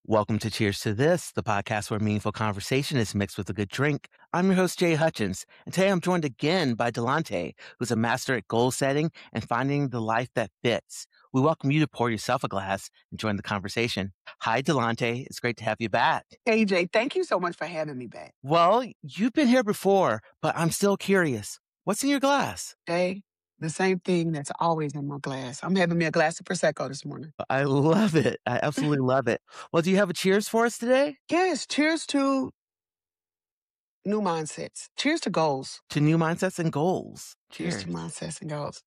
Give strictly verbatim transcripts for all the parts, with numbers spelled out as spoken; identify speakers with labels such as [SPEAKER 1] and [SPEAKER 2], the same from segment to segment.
[SPEAKER 1] Welcome to Cheers to This, the podcast where meaningful conversation is mixed with a good drink. I'm your host, Jay Hutchins, and today I'm joined again by Delante, who's a master at goal setting and finding the life that fits. We welcome you to pour yourself a glass and join the conversation. Hi, Delante. It's great to have you back.
[SPEAKER 2] Hey, Jay, thank you so much for having me back.
[SPEAKER 1] Well, you've been here before, but I'm still curious. What's in your glass?
[SPEAKER 2] Jay, the same thing that's always in my glass. I'm having me a glass of Prosecco this morning.
[SPEAKER 1] I love it. I absolutely love it. Well, do you have a cheers for us today?
[SPEAKER 2] Yes, cheers to new mindsets. Cheers to goals.
[SPEAKER 1] To new mindsets and goals.
[SPEAKER 2] Cheers, cheers to mindsets and goals.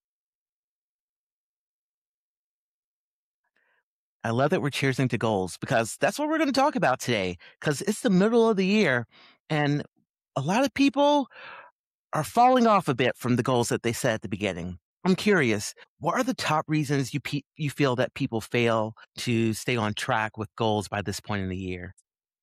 [SPEAKER 1] I love that we're cheersing to goals because that's what we're going to talk about today because it's the middle of the year and a lot of people are falling off a bit from the goals that they set at the beginning. I'm curious, what are the top reasons you pe- you feel that people fail to stay on track with goals by this point in the year?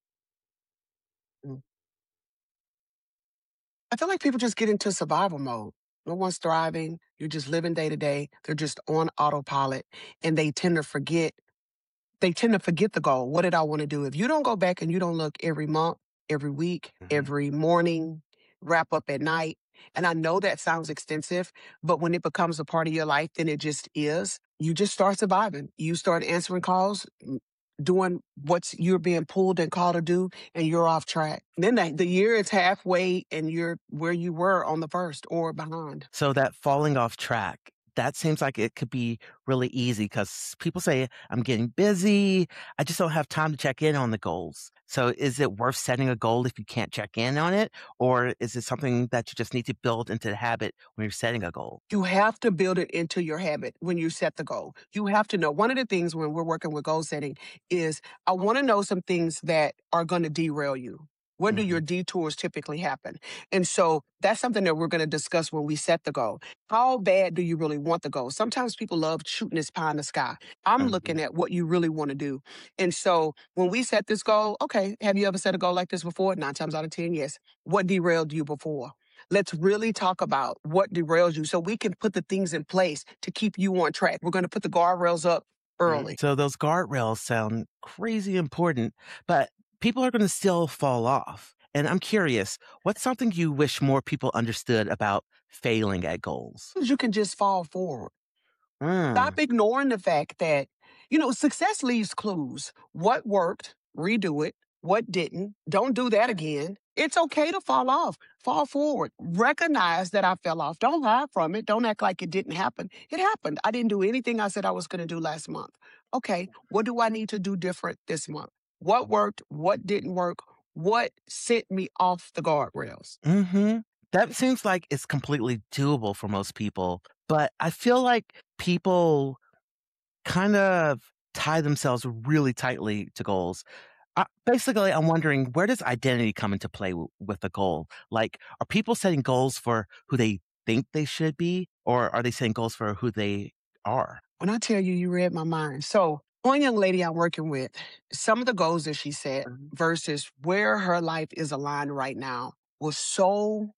[SPEAKER 2] I feel like people just get into survival mode. No one's thriving. You're just living day to day. They're just on autopilot and they tend to forget. They tend to forget the goal. What did I want to do? If you don't go back and you don't look every month, every week, mm-hmm. every morning, wrap up at night. And I know that sounds extensive, but when it becomes a part of your life, then it just is. You just start surviving. You start answering calls, doing what you're being pulled and called to do, and you're off track. Then the, the year is halfway and you're where you were on the first or behind.
[SPEAKER 1] So that falling off track, that seems like it could be really easy because people say, I'm getting busy. I just don't have time to check in on the goals. So is it worth setting a goal if you can't check in on it? Or is it something that you just need to build into the habit when you're setting a goal?
[SPEAKER 2] You have to build it into your habit when you set the goal. You have to know. One of the things when we're working with goal setting is I want to know some things that are going to derail you. When do your detours typically happen? And so that's something that we're going to discuss when we set the goal. How bad do you really want the goal? Sometimes people love shooting this pie in the sky. I'm mm-hmm. looking at what you really want to do. And so when we set this goal, okay, have you ever set a goal like this before? Nine times out of ten, yes. What derailed you before? Let's really talk about what derails you so we can put the things in place to keep you on track. We're going to put the guardrails up early.
[SPEAKER 1] So those guardrails sound crazy important, but people are going to still fall off. And I'm curious, what's something you wish more people understood about failing at goals?
[SPEAKER 2] You can just fall forward.
[SPEAKER 1] Mm.
[SPEAKER 2] Stop ignoring the fact that, you know, success leaves clues. What worked, redo it. What didn't, don't do that again. It's okay to fall off. Fall forward. Recognize that I fell off. Don't hide from it. Don't act like it didn't happen. It happened. I didn't do anything I said I was going to do last month. Okay, what do I need to do different this month? What worked? What didn't work? What sent me off the guardrails?
[SPEAKER 1] Mm-hmm. That seems like it's completely doable for most people. But I feel like people kind of tie themselves really tightly to goals. Uh, basically, I'm wondering, where does identity come into play w- with a goal? Like, are people setting goals for who they think they should be? Or are they setting goals for who they are?
[SPEAKER 2] When I tell you, you read my mind. So one young lady I'm working with, some of the goals that she set versus where her life is aligned right now was so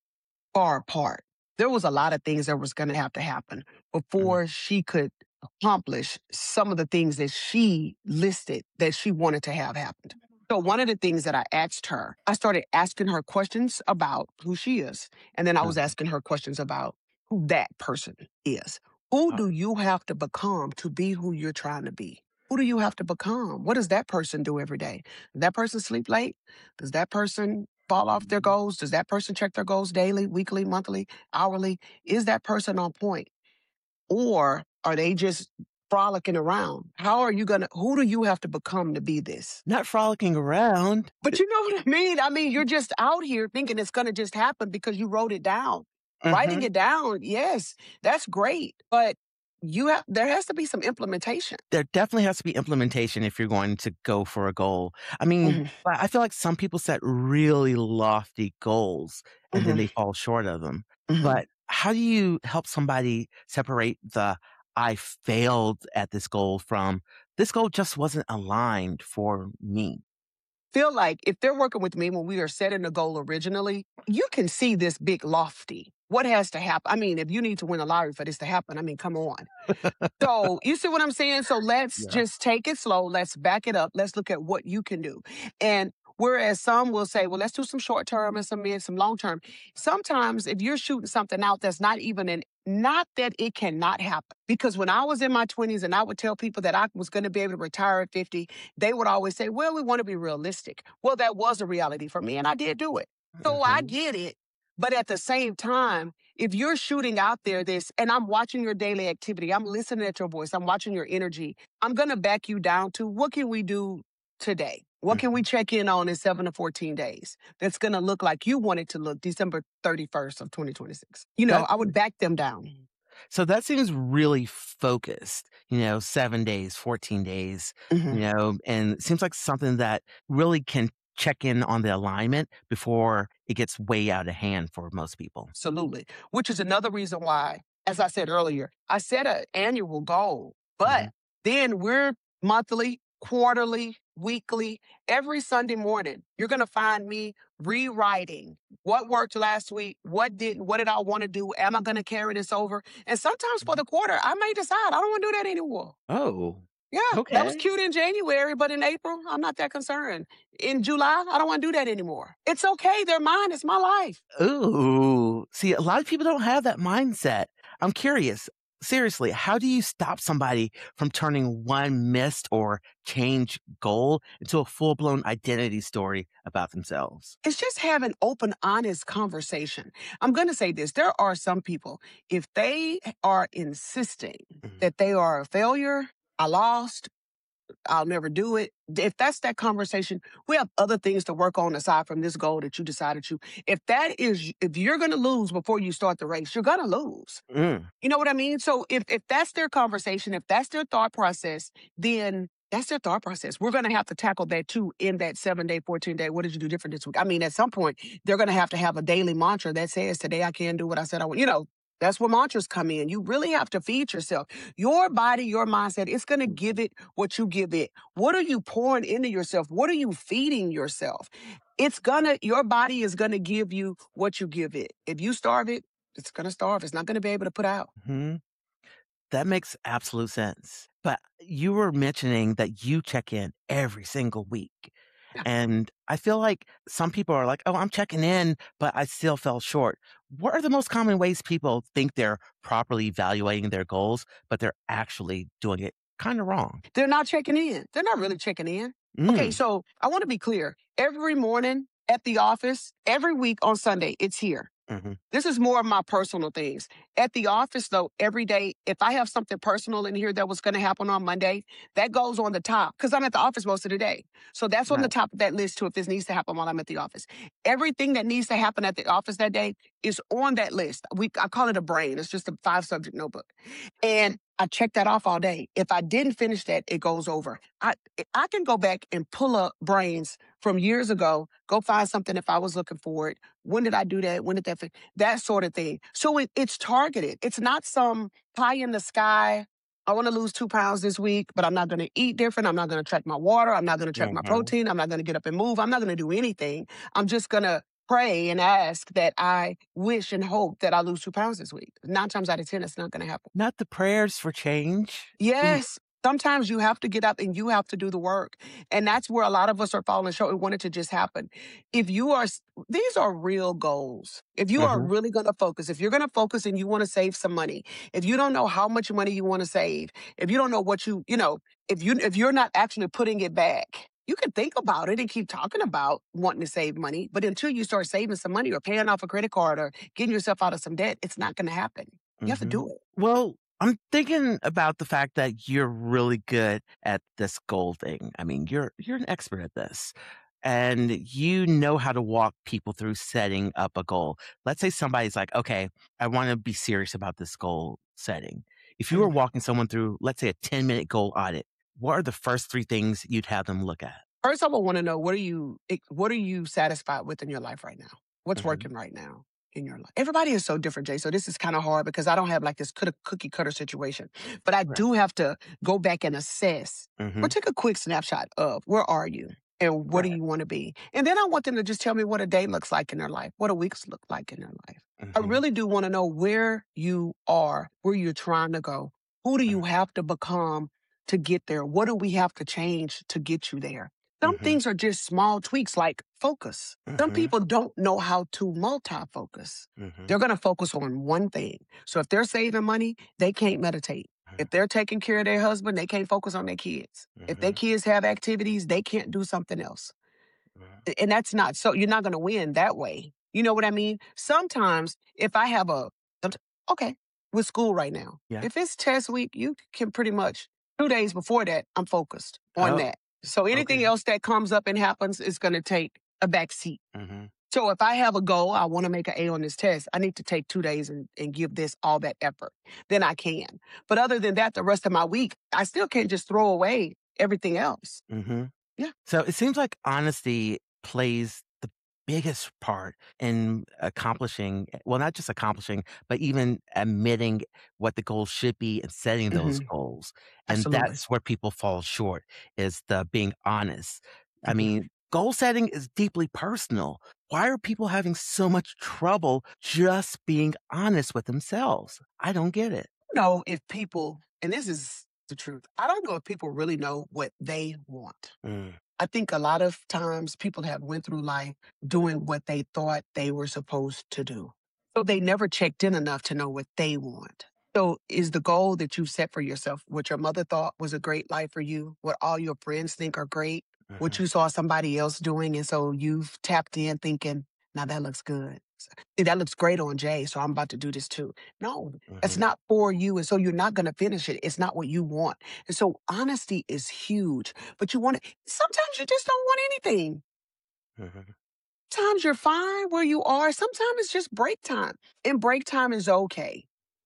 [SPEAKER 2] far apart. There was a lot of things that was going to have to happen before mm-hmm. she could accomplish some of the things that she listed that she wanted to have happened. So one of the things that I asked her, I started asking her questions about who she is. And then I was asking her questions about who that person is. Who do you have to become to be who you're trying to be? Who do you have to become? What does that person do every day? Does that person sleep late? Does that person fall off their goals? Does that person check their goals daily, weekly, monthly, hourly? Is that person on point? Or are they just frolicking around? How are you going to, who do you have to become to be this?
[SPEAKER 1] Not frolicking around.
[SPEAKER 2] But you know what I mean? I mean, you're just out here thinking it's going to just happen because you wrote it down. Mm-hmm. Writing it down, yes, that's great. But you have, there has to be some implementation.
[SPEAKER 1] There definitely has to be implementation if you're going to go for a goal. I mean, mm-hmm. I feel like some people set really lofty goals and mm-hmm. then they fall short of them. Mm-hmm. But how do you help somebody separate the I failed at this goal from this goal just wasn't aligned for me?
[SPEAKER 2] Feel like if they're working with me when we are setting a goal originally, you can see this big lofty. What has to happen? I mean, if you need to win the lottery for this to happen, I mean, come on. So you see what I'm saying? So let's
[SPEAKER 1] Yeah.
[SPEAKER 2] just take it slow. Let's back it up. Let's look at what you can do. And whereas some will say, well, let's do some short term and some mid, some long term. Sometimes if you're shooting something out that's not even in, not that it cannot happen. Because when I was in my twenties and I would tell people that I was going to be able to retire at fifty, they would always say, well, we want to be realistic. Well, that was a reality for me and I did do it. So I
[SPEAKER 1] Mhm.
[SPEAKER 2] get it. But at the same time, if you're shooting out there this, and I'm watching your daily activity, I'm listening at your voice, I'm watching your energy, I'm going to back you down to what can we do today? What can we
[SPEAKER 1] Mhm.
[SPEAKER 2] check in on in seven to fourteen days that's going to look like you want it to look December thirty-first of twenty twenty-six? You know,
[SPEAKER 1] That
[SPEAKER 2] I would back them down.
[SPEAKER 1] so that seems really focused, you know, seven days, fourteen days, you
[SPEAKER 2] Mhm.
[SPEAKER 1] know, and it seems like something that really can check in on the alignment before it gets way out of hand for most people.
[SPEAKER 2] Absolutely. Which is another reason why, as I said earlier, I set an annual goal, but
[SPEAKER 1] Mhm.
[SPEAKER 2] then we're monthly, quarterly, weekly, every Sunday morning. You're going to find me rewriting what worked last week, what didn't, what did I want to do? Am I going to carry this over? And sometimes for
[SPEAKER 1] Mhm.
[SPEAKER 2] the quarter, I may decide I don't want to do that anymore.
[SPEAKER 1] Oh,
[SPEAKER 2] Yeah, that was
[SPEAKER 1] okay.
[SPEAKER 2] cute in January, but in April, I'm not that concerned. In July, I don't want to do that anymore. It's okay. They're mine. It's my life.
[SPEAKER 1] Ooh. See, a lot of people don't have that mindset. I'm curious, seriously, how do you stop somebody from turning one missed or change goal into a full blown identity story about themselves?
[SPEAKER 2] It's just have an open, honest conversation. I'm going to say this. There are some people, if they are insisting
[SPEAKER 1] Mhm.
[SPEAKER 2] that they are a failure, I lost, I'll never do it. If that's that conversation, we have other things to work on aside from this goal that you decided to. If that is, if you're going to lose before you start the race, you're going to lose.
[SPEAKER 1] Mm.
[SPEAKER 2] You know what I mean? So if if that's their conversation, if that's their thought process, then that's their thought process. We're going to have to tackle that too in that seven day, fourteen day. What did you do different this week? I mean, at some point, they're going to have to have a daily mantra that says, today I can do what I said I want. You know, that's where mantras come in. You really have to feed yourself. Your body, your mindset, it's going to give it what you give it. What are you pouring into yourself? What are you feeding yourself? It's gonna, your body is going to give you what you give it. If you starve it, it's gonna starve. It's not gonna be able to put out.
[SPEAKER 1] Mhm. That makes absolute sense. But you were mentioning that you check in every single week.
[SPEAKER 2] Yeah.
[SPEAKER 1] And I feel like some people are like, oh, I'm checking in, but I still fell short. What are the most common ways people think they're properly evaluating their goals, but they're actually doing it kind of wrong?
[SPEAKER 2] They're not checking in. They're not really checking in. Okay,
[SPEAKER 1] Mm.
[SPEAKER 2] so I want to be clear. Every morning at the office, every week on Sunday, it's here.
[SPEAKER 1] Hmm.
[SPEAKER 2] This is more of my personal things. At the office, though, every day, if I have something personal in here that was going to happen on Monday, that goes on the top because I'm at the office most of the day. So that's on the
[SPEAKER 1] Right.
[SPEAKER 2] top of that list too if this needs to happen while I'm at the office. Everything that needs to happen at the office that day is on that list. We I call it a brain. It's just a five subject notebook. And I check that off all day. If I didn't finish that, it goes over. I I can go back and pull up brains from years ago, go find something if I was looking for it. When did I do that? When did that fit? That sort of thing. So it, it's targeted. It's not some pie in the sky. I want to lose two pounds this week, but I'm not going to eat different. I'm not going to track my water. I'm not going to track my
[SPEAKER 1] Hmm.
[SPEAKER 2] protein. I'm not going to get up and move. I'm not going to do anything. I'm just going to pray and ask that I wish and hope that I lose two pounds this week. Nine times out of ten, it's not going to happen.
[SPEAKER 1] Not the prayers for change. Ooh.
[SPEAKER 2] Yes. Sometimes you have to get up and you have to do the work. And that's where a lot of us are falling short. We want it to just happen. If you are, s- these are real goals. If you are
[SPEAKER 1] Hmm.
[SPEAKER 2] really going to focus, if you're going to focus and you want to save some money, if you don't know how much money you want to save, if you don't know what you, you know, if you, if you're not actually putting it back, you can think about it and keep talking about wanting to save money. But until you start saving some money or paying off a credit card or getting yourself out of some debt, it's not going to happen. You have to
[SPEAKER 1] Hmm.
[SPEAKER 2] do it.
[SPEAKER 1] Well, I'm thinking about the fact that you're really good at this goal thing. I mean, you're you're an expert at this. And you know how to walk people through setting up a goal. Let's say somebody's like, okay, I want to be serious about this goal setting. If you were walking someone through, let's say, a ten minute goal audit, what are the first three things you'd have them look at?
[SPEAKER 2] First, I would want to know what are you ex- what are you satisfied with in your life right now? What's
[SPEAKER 1] Hmm.
[SPEAKER 2] working right now in your life? Everybody is so different, Jay. So this is kind of hard because I don't have like this coulda- cookie cutter situation, but I
[SPEAKER 1] Right.
[SPEAKER 2] do have to go back and assess or
[SPEAKER 1] Hmm.
[SPEAKER 2] take a quick snapshot of where are you? And what do
[SPEAKER 1] Right.
[SPEAKER 2] you wanna be? And then I want them to just tell me what a day looks like in their life, what a weeks look like in their life. I
[SPEAKER 1] Mhm.
[SPEAKER 2] really do wanna know where you are, where you're trying to go. Who do
[SPEAKER 1] Mm.
[SPEAKER 2] you have to become to get there? What do we have to change to get you there? Some
[SPEAKER 1] Mhm.
[SPEAKER 2] things are just small tweaks like focus. Some
[SPEAKER 1] Mhm.
[SPEAKER 2] people don't know how to multi-focus.
[SPEAKER 1] Mhm.
[SPEAKER 2] They're gonna focus on one thing. So if they're saving money, they can't meditate.
[SPEAKER 1] Mhm.
[SPEAKER 2] If they're taking care of their husband, they can't focus on their kids. If their
[SPEAKER 1] Mhm.
[SPEAKER 2] kids have activities, they can't do something else.
[SPEAKER 1] Mhm.
[SPEAKER 2] A- And that's not so you're not going to win that way. You know what I mean? Sometimes if I have a somet- okay, with school right now.
[SPEAKER 1] Yeah.
[SPEAKER 2] If it's test week, you can pretty much two days before that, I'm focused on
[SPEAKER 1] Oh,
[SPEAKER 2] that. So anything
[SPEAKER 1] okay.
[SPEAKER 2] else that comes up and happens is going to take a back seat.
[SPEAKER 1] Mhm.
[SPEAKER 2] So if I have a goal, I want to make an A on this test, I need to take two days and, and give this all that effort. Then I can. But other than that, the rest of my week, I still can't just throw away everything else.
[SPEAKER 1] Mhm.
[SPEAKER 2] Yeah.
[SPEAKER 1] So it seems like honesty plays the biggest part in accomplishing, eh, well, not just accomplishing, but even admitting what the goals should be and setting those
[SPEAKER 2] Hmm.
[SPEAKER 1] goals. And
[SPEAKER 2] Absolutely.
[SPEAKER 1] that's where people fall short is the being honest. I
[SPEAKER 2] Mhm.
[SPEAKER 1] mean, goal setting is deeply personal. Why are people having so much trouble just being honest with themselves? I don't get it.
[SPEAKER 2] Know if people, and this is the truth, I don't know if people really know what they want.
[SPEAKER 1] Mm,
[SPEAKER 2] I think a lot of times people have went through life doing what they thought they were supposed to do. So they never checked in enough to know what they want. So is the goal that you set for yourself what your mother thought was a great life for you, what all your friends think are great, what
[SPEAKER 1] mhm,
[SPEAKER 2] you saw somebody else doing, and so you've tapped in thinking, now that looks good. See, that looks great on Jay, so I'm about to do this too. No, it's
[SPEAKER 1] mhm.
[SPEAKER 2] not for you. And so you're not going to finish it. It's not what you want. And so honesty is huge, but you want to, sometimes you just don't want anything.
[SPEAKER 1] Mhm,
[SPEAKER 2] Sometimes you're fine where you are. Sometimes it's just break time, and break time is okay.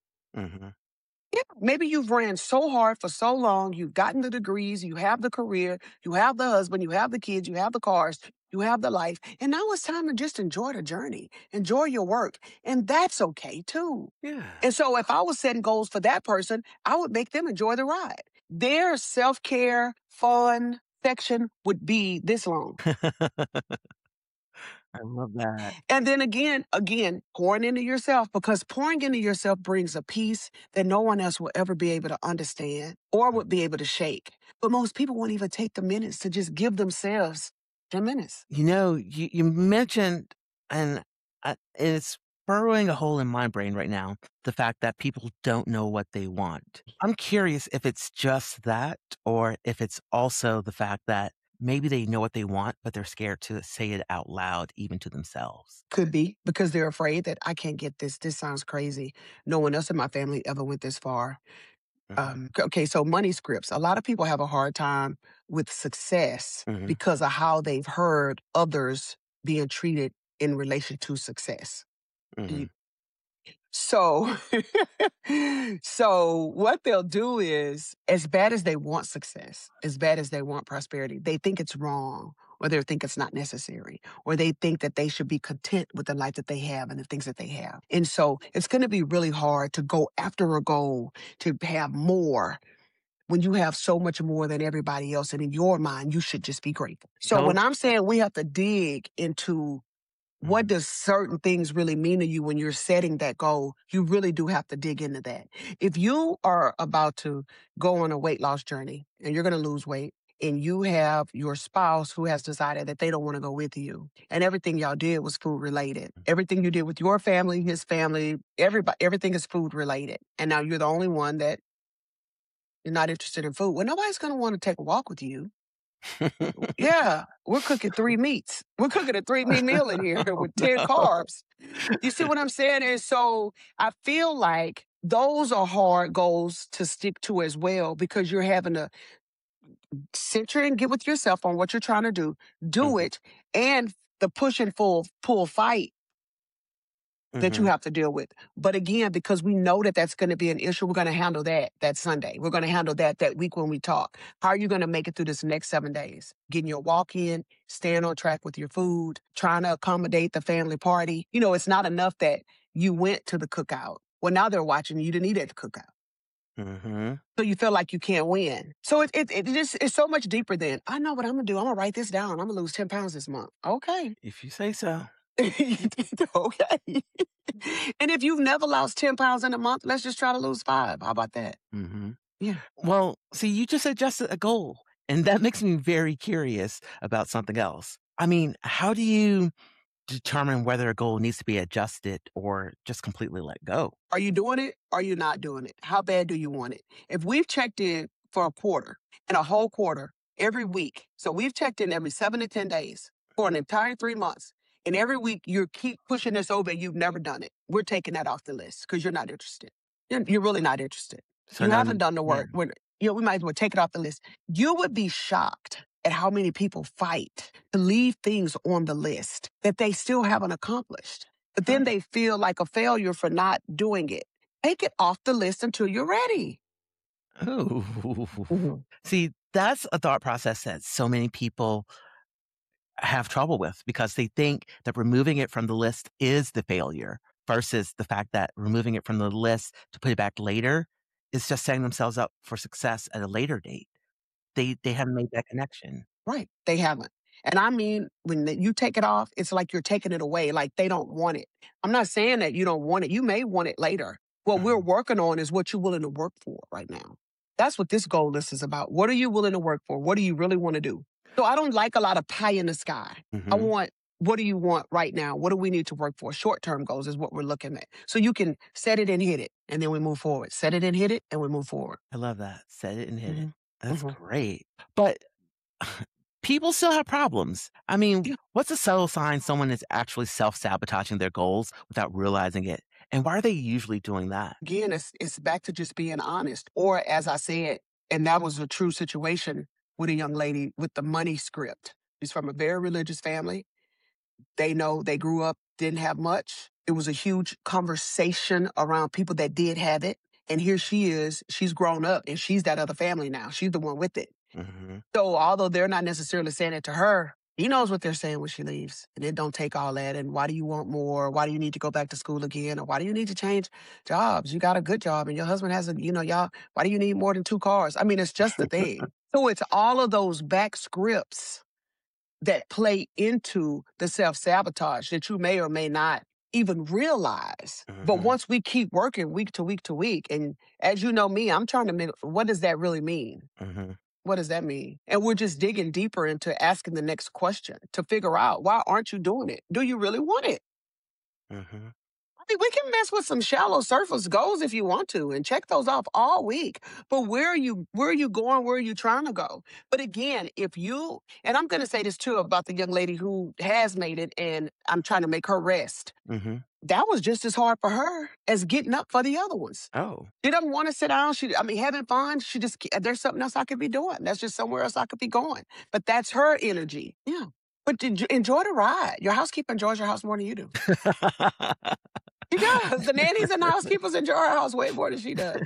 [SPEAKER 1] mhm,
[SPEAKER 2] Yeah, maybe you've ran so hard for so long, you've gotten the degrees, you have the career, you have the husband, you have the kids, you have the cars, you have the life, and now it's time to just enjoy the journey, enjoy your work, and that's okay too.
[SPEAKER 1] yeah.
[SPEAKER 2] And so if I was setting goals for that person, I would make them enjoy the ride. Their self-care, fun section would be this long.
[SPEAKER 1] I love that.
[SPEAKER 2] And then again, again, pouring into yourself because pouring into yourself brings a peace that no one else will ever be able to understand or
[SPEAKER 1] Mm.
[SPEAKER 2] would be able to shake. But most people won't even take the minutes to just give themselves ten minutes.
[SPEAKER 1] You know, you you mentioned, and uh, it's burrowing a hole in my brain right now, the fact that people don't know what they want. I'm curious if it's just that or if it's also the fact that maybe they know what they want, but they're scared to say it out loud, even to themselves.
[SPEAKER 2] Could be because they're afraid that I can't get this. This sounds crazy. No one else in my family ever went this far.
[SPEAKER 1] Mhm,
[SPEAKER 2] Um, c- okay, so money scripts. A lot of people have a hard time with success
[SPEAKER 1] mhm,
[SPEAKER 2] because of how they've heard others being treated in relation to success.
[SPEAKER 1] mhm,
[SPEAKER 2] So, so what they'll do is, as bad as they want success, as bad as they want prosperity, they think it's wrong, or they think it's not necessary, or they think that they should be content with the life that they have and the things that they have. And so it's going to be really hard to go after a goal to have more when you have so much more than everybody else. And in your mind, you should just be grateful. So
[SPEAKER 1] To
[SPEAKER 2] when I'm saying we have to dig into what
[SPEAKER 1] mhm,
[SPEAKER 2] does certain things really mean to you when you're setting that goal? You really do have to dig into that. If you are about to go on a weight loss journey and you're going to lose weight, and you have your spouse who has decided that they don't want to go with you, and everything y'all did was food related. Everything you did with your family, his family, everybody, everything is food related. And now you're the only one that you're not interested in food. Well, nobody's going to want to take a walk with you. Yeah, we're cooking three meats. We're cooking a three meat meal in here
[SPEAKER 1] Oh,
[SPEAKER 2] with ten
[SPEAKER 1] no.
[SPEAKER 2] carbs. You see what I'm saying? And so I feel like those are hard goals to stick to as well because you're having to center and get with yourself on what you're trying to do, do
[SPEAKER 1] Mhm,
[SPEAKER 2] it, and the push and pull, pull fight that you
[SPEAKER 1] mhm,
[SPEAKER 2] have to deal with. But again, because we know that that's going to be an issue, we're going to handle that that Sunday. We're going to handle that that week when we talk. How are you going to make it through this next seven days? Getting your walk in, staying on track with your food, trying to accommodate the family party. You know, it's not enough that you went to the cookout. Well, now they're watching you. You didn't eat at the cookout.
[SPEAKER 1] Mhm.
[SPEAKER 2] So you feel like you can't win. So it it it just it's so much deeper than, "I know what Imma do. Imma write this down. Imma lose ten pounds this month." Okay.
[SPEAKER 1] If you say so.
[SPEAKER 2] Okay. And if you've never lost ten pounds in a month, let's just try to lose five. How about that?
[SPEAKER 1] Mhm.
[SPEAKER 2] Yeah.
[SPEAKER 1] Well, see, you just adjusted a goal, and that makes me very curious about something else. I mean, how do you determine whether a goal needs to be adjusted or just completely let go?
[SPEAKER 2] Are you doing it? Are you not doing it? How bad do you want it? If we've checked in for a quarter and a whole quarter every week, so we've checked in every seven to ten days for an entire three months, and every week you keep pushing this over and you've never done it, we're taking that off the list because you're not interested. You're, you're really not interested.
[SPEAKER 1] So
[SPEAKER 2] You
[SPEAKER 1] now,
[SPEAKER 2] haven't done the
[SPEAKER 1] yeah.
[SPEAKER 2] work. We're, you know, we might as well take it off the list. You would be shocked at how many people fight to leave things on the list that they still haven't accomplished. But then
[SPEAKER 1] Huh.
[SPEAKER 2] they feel like a failure for not doing it. Take it off the list until you're ready.
[SPEAKER 1] Ooh.
[SPEAKER 2] Mhm.
[SPEAKER 1] See, that's a thought process that so many people have trouble with because they think that removing it from the list is the failure versus the fact that removing it from the list to put it back later is just setting themselves up for success at a later date. They they haven't made that connection.
[SPEAKER 2] Right. They haven't. And I mean, when the- you take it off, it's like you're taking it away, like they don't want it. I'm not saying that you don't want it. You may want it later. What we're
[SPEAKER 1] Mhm.
[SPEAKER 2] working on is what you're willing to work for right now. That's what this goal list is about. What are you willing to work for? What do you really want to do? So I don't like a lot of pie in the sky. I
[SPEAKER 1] Mhm.
[SPEAKER 2] want, what do you want right now? What do we need to work for? Short term goals is what we're looking at. So you can set it and hit it, and then we move forward. Set it and hit it, and we move forward.
[SPEAKER 1] I love that. Set it and hit it.
[SPEAKER 2] Hmm.
[SPEAKER 1] That's
[SPEAKER 2] Hmm.
[SPEAKER 1] great. But people still have problems. I mean,
[SPEAKER 2] Yeah.
[SPEAKER 1] what's a subtle sign someone is actually self-sabotaging their goals without realizing it? And why are they usually doing that?
[SPEAKER 2] Again, it's it's back to just being honest. Or as I said, and that was a true situation with a young lady with the money script. She's from a very religious family. They know they grew up, didn't have much. It was a huge conversation around people that did have it. And here she is, she's grown up and she's that other family now. She's the one with it.
[SPEAKER 1] Mhm.
[SPEAKER 2] So although they're not necessarily saying it to her, he knows what they're saying when she leaves. And it don't take all that. And why do you want more? Why do you need to go back to school again? Or why do you need to change jobs? You got a good job and your husband has a, you know, y'all, why do you need more than two cars? I mean, it's just the thing. So it's all of those back scripts that play into the self-sabotage that you may or may not even realize. But
[SPEAKER 1] Mhm.
[SPEAKER 2] once we keep working week to week to week, and as you know me, I'm trying to make, what does that really mean?
[SPEAKER 1] Mhm.
[SPEAKER 2] What does that mean? And we're just digging deeper into asking the next question to figure out, why aren't you doing it? Do you really want it?
[SPEAKER 1] Mhm.
[SPEAKER 2] I mean, we can mess with some shallow surface goals if you want to and check those off all week. But where are you where are you going? Where are you trying to go? But again, if you, and I'm gonna say this too about the young lady who has made it and I'm trying to make her rest.
[SPEAKER 1] Mhm.
[SPEAKER 2] That was just as hard for her as getting up for the other ones.
[SPEAKER 1] Oh.
[SPEAKER 2] She doesn't want to sit down. She, I mean, having fun. She just, there's something else I could be doing. That's just somewhere else I could be going. But that's her energy. Yeah. But did you enjoy the ride? Your housekeeper enjoys your house more than you do. She does. The nannies and the housekeepers enjoy her house way more than she does.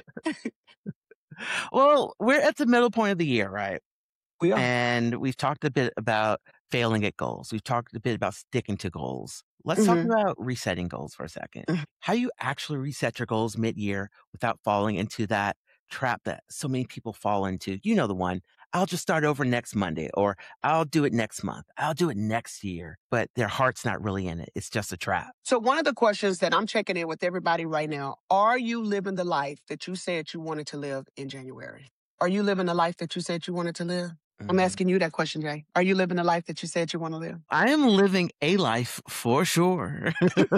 [SPEAKER 1] Well, we're at the middle point of the year, right?
[SPEAKER 2] We are.
[SPEAKER 1] And we've talked a bit about failing at goals. We've talked a bit about sticking to goals. Let's talk
[SPEAKER 2] Hmm.
[SPEAKER 1] about resetting goals for a second. How you actually reset your goals mid-year without falling into that trap that so many people fall into. You know the one. I'll just start over next Monday, or I'll do it next month. I'll do it next year. But their heart's not really in it. It's just a trap.
[SPEAKER 2] So one of the questions that I'm checking in with everybody right now, are you living the life that you said you wanted to live in January? Are you living the life that you said you wanted to live? I'm
[SPEAKER 1] Mhm.
[SPEAKER 2] asking you that question, Jay. Are you living the life that you said you want to live?
[SPEAKER 1] I am living a life for sure.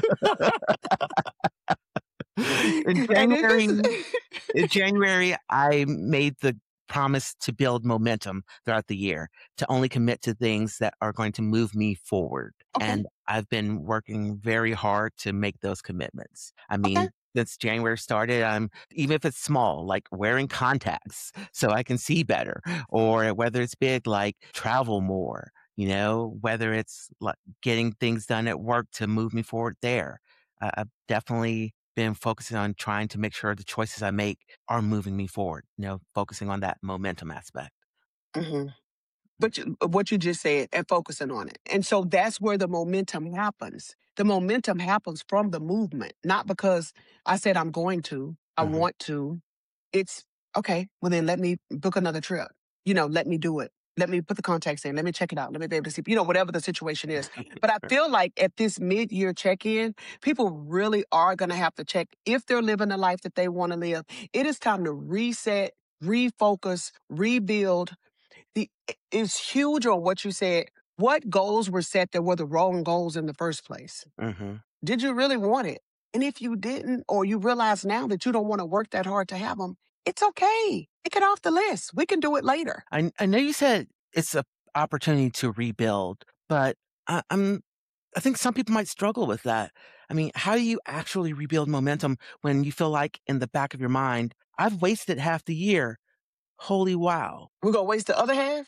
[SPEAKER 1] In
[SPEAKER 2] And if
[SPEAKER 1] January
[SPEAKER 2] it's
[SPEAKER 1] In January, I made the promise to build momentum throughout the year, to only commit to things that are going to move me forward.
[SPEAKER 2] okay,
[SPEAKER 1] And I've been working very hard to make those commitments. I
[SPEAKER 2] okay,
[SPEAKER 1] mean, since January started, I'm even if it's small, like wearing contacts so I can see better, or whether it's big, like travel more, you know, whether it's like getting things done at work to move me forward there. I- I've definitely been focusing on trying to make sure the choices I make are moving me forward, you know, focusing on that momentum aspect.
[SPEAKER 2] hmm but you, what you just said and focusing on it, and so that's where the momentum happens. The momentum happens from the movement, not because I said I'm going to, I
[SPEAKER 1] Mhm.
[SPEAKER 2] want to. It's, "Okay, well, then let me book another trip." You know, "Let me do it. Let me put the contacts in. Let me check it out. Let me be able to see" you know, whatever the situation is. But I feel like at this mid-year check-in, people really are gonna have to check if they're living the life that they wanna live. It is time to reset, refocus, rebuild. The I it's huge on what you said. What goals were set that were the wrong goals in the first place?
[SPEAKER 1] Mhm.
[SPEAKER 2] Did you really want it? And if you didn't, or you realize now that you don't wanna work that hard to have them, it's okay. Take it off the list. We can do it later.
[SPEAKER 1] I kn I know you said it's a opportunity to rebuild, but I I'm I think some people might struggle with that. I mean, how do you actually rebuild momentum when you feel like in the back of your mind, "I've wasted half the year. Holy wow."
[SPEAKER 2] We're gonna waste the other half?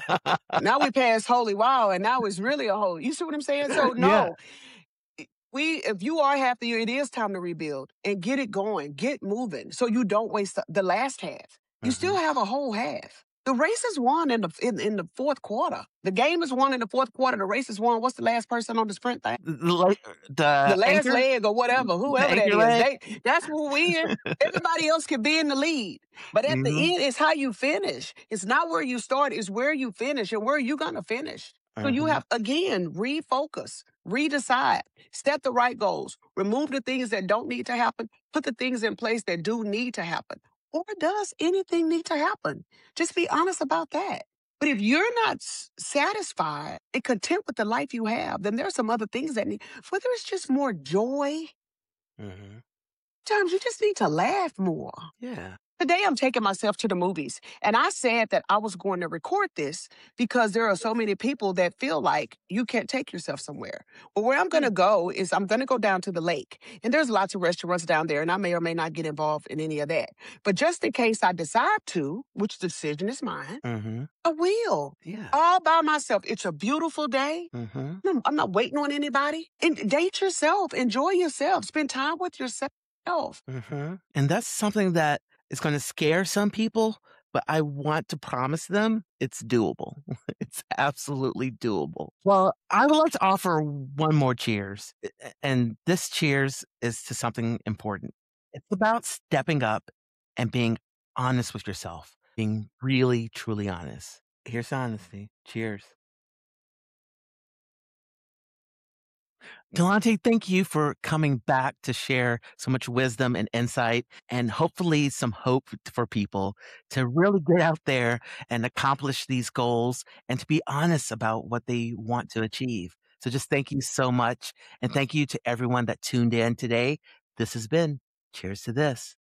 [SPEAKER 2] Now we passed holy wow, and now it's really a whole you see what I'm saying? So,
[SPEAKER 1] Yeah.
[SPEAKER 2] no. I we if you are half the year, it is time to rebuild and get it going, get moving so you don't waste the the last half. You still
[SPEAKER 1] Mhm.
[SPEAKER 2] have a whole half. The race is won in the f in in the fourth quarter. The game is won in the fourth quarter. The race is won what's the last person on the sprint thing?
[SPEAKER 1] The the like
[SPEAKER 2] The
[SPEAKER 1] the
[SPEAKER 2] last
[SPEAKER 1] anchor?
[SPEAKER 2] leg or whatever,
[SPEAKER 1] The
[SPEAKER 2] whoever that
[SPEAKER 1] anchor
[SPEAKER 2] is.
[SPEAKER 1] leg?
[SPEAKER 2] They that's who win. Everybody else can be in the lead. But at the
[SPEAKER 1] Mhm.
[SPEAKER 2] end, it's how you finish. It's not where you start, it's where you finish, and where you gonna finish. So you
[SPEAKER 1] Mhm.
[SPEAKER 2] have, again, refocus, redecide, set the right goals, remove the things that don't need to happen, put the things in place that do need to happen. Or does anything need to happen? Just be honest about that. But if you're not s satisfied and content with the life you have, then there are some other things that need whether it's just more joy
[SPEAKER 1] Mhm.
[SPEAKER 2] times you just need to laugh more.
[SPEAKER 1] Yeah.
[SPEAKER 2] Today, I'm taking myself to the movies, and I said that I was going to record this because there are so many people that feel like you can't take yourself somewhere. Well, where I'm
[SPEAKER 1] Yeah.
[SPEAKER 2] gonna go is I'm gonna go down to the lake, and there's lots of restaurants down there, and I may or may not get involved in any of that. But just in case I decide to, which decision is mine,
[SPEAKER 1] Mhm.
[SPEAKER 2] I will.
[SPEAKER 1] Yeah.
[SPEAKER 2] All by myself. It's a beautiful day.
[SPEAKER 1] Mhm.
[SPEAKER 2] I'm I'm not waiting on anybody. And date yourself. Enjoy yourself. Spend time with yourself.
[SPEAKER 1] Mhm. And that's something that is gonna scare some people, but I want to promise them it's doable. It's absolutely doable. Well, I would like to offer one more cheers, a a and this cheers is to something important. It's about stepping up and being honest with yourself, being really, truly honest. Here's to honesty. Cheers. Delonte, thank you for coming back to share so much wisdom and insight, and hopefully some hope for people to really get out there and accomplish these goals and to be honest about what they want to achieve. So just thank you so much, and thank you to everyone that tuned in today. This has been Cheers to This.